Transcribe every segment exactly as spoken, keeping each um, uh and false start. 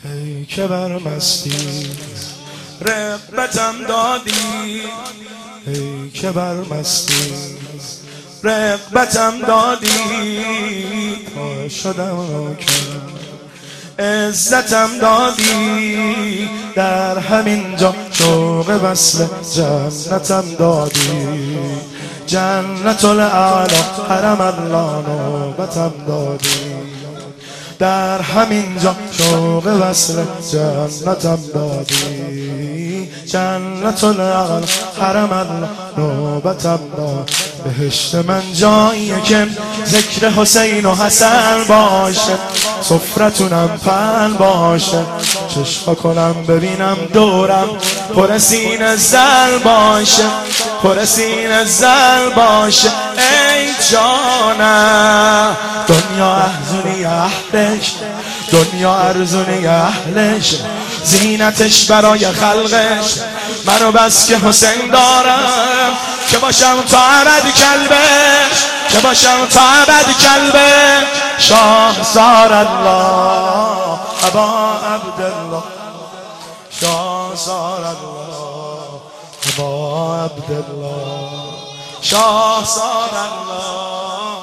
ای که بر مستی رغبتم دادی، ای که بر مستی رغبتم دادی، تا شدم نوکر عزتم دادی، در همین جا شوق وصل جنتم دادی، جنت الاعلی حرم الله نوبتم دادی، در همین جا شوق وصل جنتم دادی، جنت الاعلی حرم الله نوبتم دادی. بهشت من جاییه که ذکر حسین و حسن باشه، سفرتونم پهن باشه، چشم کنم ببینم دورم پر سینه زل باشه، پر سینه زل باشه. ای جانم دنیا ارزونی اهلش، دنیا ارزونی اهلش، زینتش برای خلقش، منو بس که حسین دارم، که باشم تا ابد کلبش، که باشم تا ابد کلبش. شاه زار الله ابا عبدالله، شاه زار الله ابا عبدالله، شاه زار الله.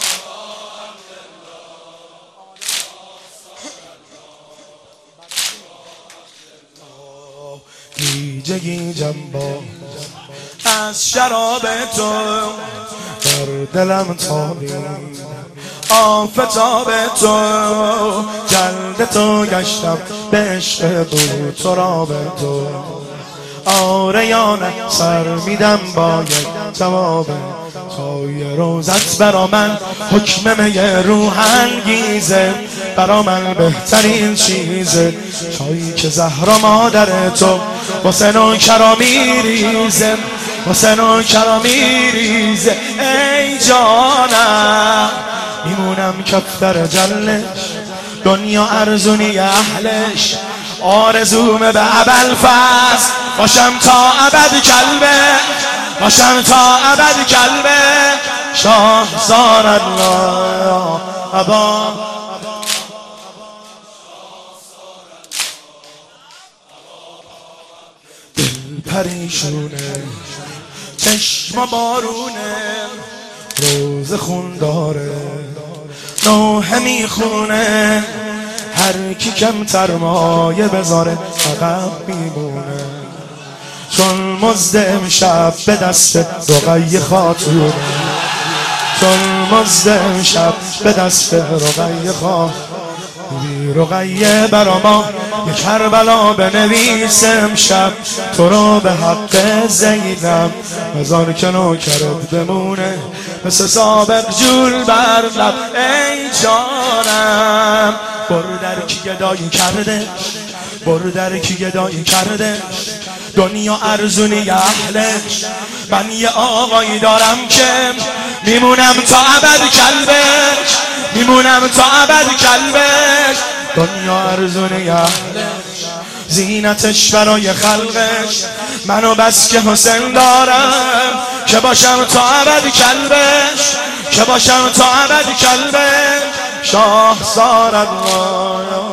گیجه گیجم با از شراب تو، در دلم تابید آفتاب تو، جلد تو گشتم به عشق بود تراب تو. آره یا نه سر میدم با یک جواب، چای روزت برا من حکم می روح انگیزه، برا من بهترین چیزه، چایی که زهرا مادر تو واسه نوکرا میریزه، واسه نوکرا میریزه. ای جانم میمونم کفتر جلش، دنیا ارزونی اهلش، آرزومه به ابوالفضل باشم تا ابد کلبه، باشم تا ابد کلبه. شاه زار الله ابا دل پریشونه، چشم بارونه، روز خون داره، نوحه میخونه، هر کی کمتر مایه بذاره عقب میمونه، چون مزد امشب به دست رقیه خاتونه، چون مزد امشب به دست رقیه خاتونه. رقیه برا ما یک کربلا بنویس امشب، تو رو به حق زینب، هزار که نوکرت بمونه مثل سابق جول بر لب. ای جانم بردر کی گدایی کردش، بردر کی گدایی کردش، دنیا ارزونی اهلش، من یه آقایی دارم که میمونم تا ابد کلبش، میمونم تا ابد کلبش. دنیا ارزونی اهلش، زینتش برای خلقش، منو بس که حسین دارم، که باشم تا ابد کلبش، که باشم تا ابد کلبش. شاه زار الله